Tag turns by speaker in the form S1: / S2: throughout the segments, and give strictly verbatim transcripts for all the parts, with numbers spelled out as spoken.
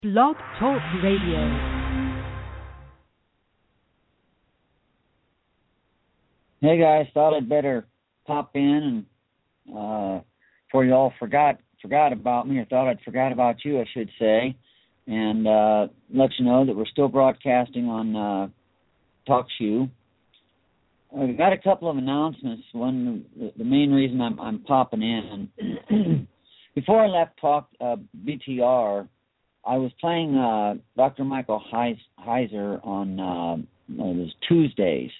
S1: Blog Talk Radio.
S2: Hey guys, thought I'd better pop in and uh, before you all forgot forgot about me, or thought I'd forgot about you, I should say, and uh, let you know that we're still broadcasting on uh, TalkShoe. I've got a couple of announcements. One, the, the main reason I'm, I'm popping in, before I left Talk uh, B T R, I was playing uh, Doctor Michael Heiser on uh, it was Tuesdays.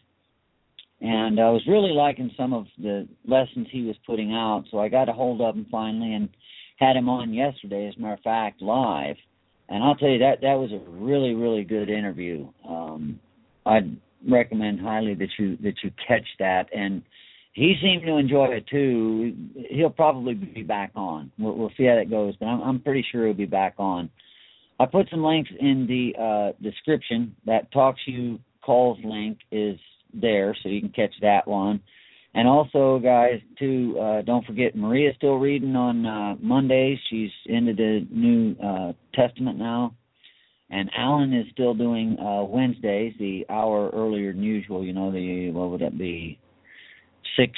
S2: And I was really liking some of the lessons he was putting out, so I got a hold of him finally and had him on yesterday, as a matter of fact, live. And I'll tell you, that that was a really, really good interview. Um, I'd recommend highly that you that you catch that. And he seemed to enjoy it, too. He'll probably be back on. We'll, we'll see how that goes, but I'm, I'm pretty sure he'll be back on. I put some links in the uh, description. That TalkShoe calls link is there, so you can catch that one. And also, guys, too, uh, don't forget, Maria's still reading on uh, Mondays. She's into the New uh, Testament now. And Alan is still doing uh, Wednesdays, the hour earlier than usual. You know, the, what would that be? Six,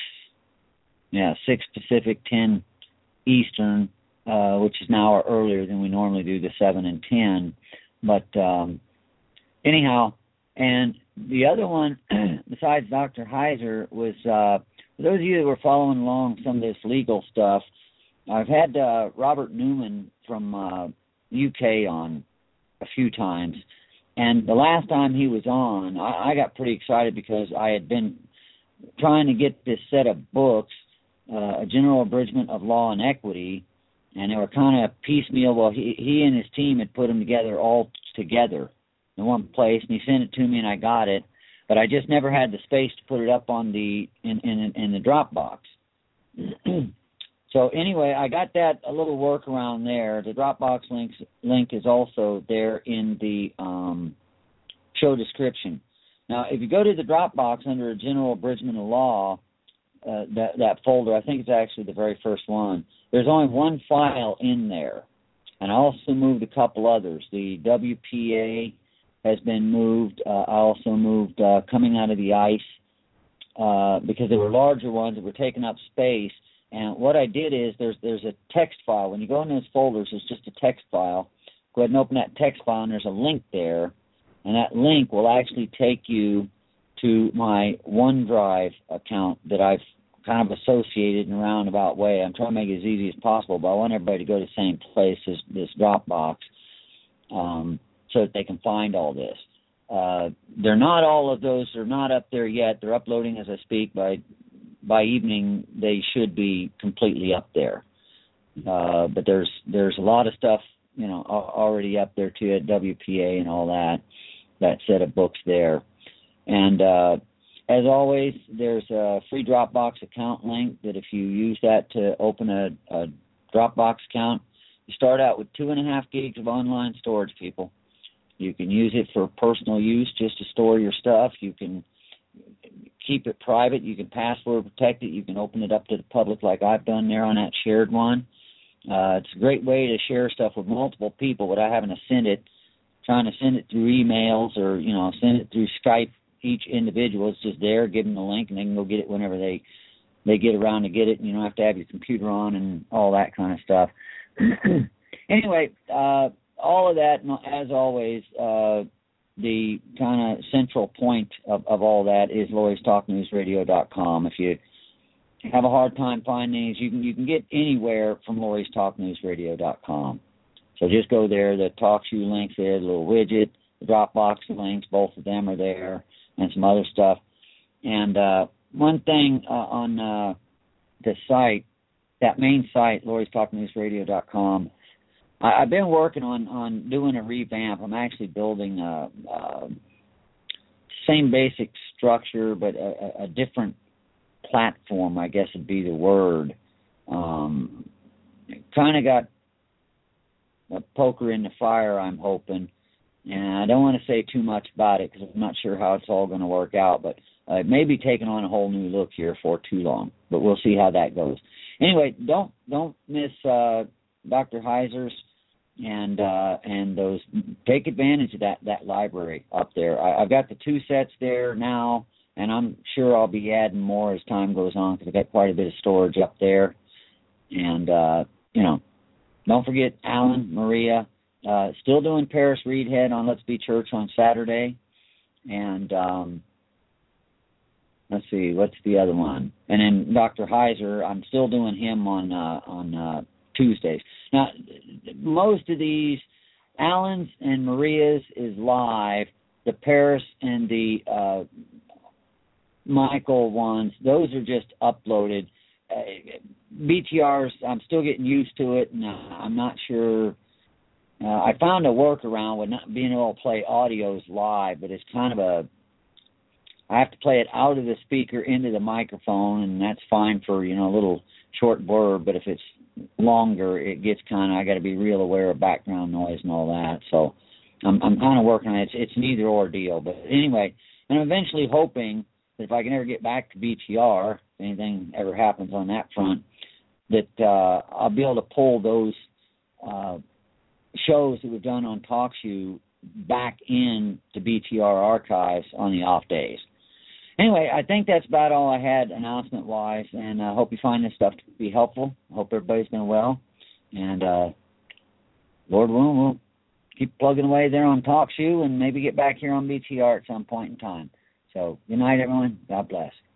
S2: yeah, six Pacific, ten Eastern, uh, which is an hour earlier than we normally do, the seven and ten. But um, anyhow, and the other one, besides Doctor Heiser, was, uh, for those of you that were following along some of this legal stuff, I've had uh, Robert Newman from uh, U K on a few times. And the last time he was on, I, I got pretty excited because I had been trying to get this set of books, uh, A General Abridgment of Law and Equity, and they were kind of piecemeal. Well, he, he and his team had put them together all together in one place, and he sent it to me, and I got it, but I just never had the space to put it up on the in in, in the Dropbox. So anyway, I got that a little workaround there. The Dropbox links link is also there in the um, show description. Now, if you go to the Dropbox under a General Abridgment of Law, uh, that that folder, I think it's actually the very first one. There's only one file in there, and I also moved a couple others. The W P A has been moved. Uh, I also moved uh, Coming Out of the Ice uh, because there were larger ones that were taking up space. And what I did is there's there's a text file. When you go into those folders, there's just a text file. Go ahead and open that text file, and there's a link there. And that link will actually take you to my OneDrive account that I've kind of associated in a roundabout way. I'm trying to make it as easy as possible, but I want everybody to go to the same place as this Dropbox. Um, so that they can find all this. Uh, they're not all of those. They're not up there yet. They're uploading as I speak. By by evening, they should be completely up there. Uh, but there's there's a lot of stuff, you know, already up there too at W P A and all that. That set of books there. And uh, as always, there's a free Dropbox account link that if you use that to open a, a Dropbox account, you start out with two and a half gigs of online storage, people. You can use it for personal use, just to store your stuff. You can keep it private. You can password protect it. You can open it up to the public like I've done there on that shared one. Uh, it's a great way to share stuff with multiple people without having to send it, trying to send it through emails or, you know, send it through Skype. Each individual is just there, give them the link, and they can go get it whenever they, they get around to get it. And you don't have to have your computer on and all that kind of stuff. Anyway, uh, all of that, as always, uh, the kind of central point of, of all that is Lori's Talk News Radio dot com. If you have a hard time finding these, you can you can get anywhere from Lori's Talk News Radio dot com. So just go there. The TalkShoe links there, the little widget, the Dropbox links, both of them are there, and some other stuff. And uh, one thing uh, on uh, the site, that main site, Lori's Talk News Radio dot com, I've been working on, on doing a revamp. I'm actually building a, a same basic structure, but a, a different platform, I guess would be the word. Um, kind of got a poker in the fire, I'm hoping. And I don't want to say too much about it because I'm not sure how it's all going to work out, but uh, it may be taking on a whole new look here for too long. But we'll see how that goes. Anyway, don't don't miss uh, Doctor Heiser's and uh, and those take advantage of that that library up there. I, I've got the two sets there now, and I'm sure I'll be adding more as time goes on because I've got quite a bit of storage up there. And uh, you know, don't forget Alan, Maria, uh, still doing Paris Reedhead on Let's Be Church on Saturday, and um, let's see, what's the other one? And then Doctor Heiser, I'm still doing him on uh, on uh, Tuesdays. Now, most of these, Alan's and Maria's is live. The Paris and the uh, Michael ones, those are just uploaded. Uh, B T Rs, I'm still getting used to it, and uh, I'm not sure. Uh, I found a workaround with not being able to play audios live, but it's kind of a, I have to play it out of the speaker into the microphone, and that's fine for, you know, a little short blurb, but if it's longer, it gets kind of, I got to be real aware of background noise and all that. So I'm, I'm kind of working on it. It's, it's an either or deal. But anyway, and I'm eventually hoping that if I can ever get back to B T R, if anything ever happens on that front, that uh, I'll be able to pull those uh, shows that we've done on TalkShoe back in to B T R archives on the off days. Anyway, I think that's about all I had announcement-wise, and I uh, hope you find this stuff to be helpful. I hope everybody's been well, and uh, Lord willing, we'll keep plugging away there on TalkShoe and maybe get back here on B T R at some point in time. So good night, everyone. God bless.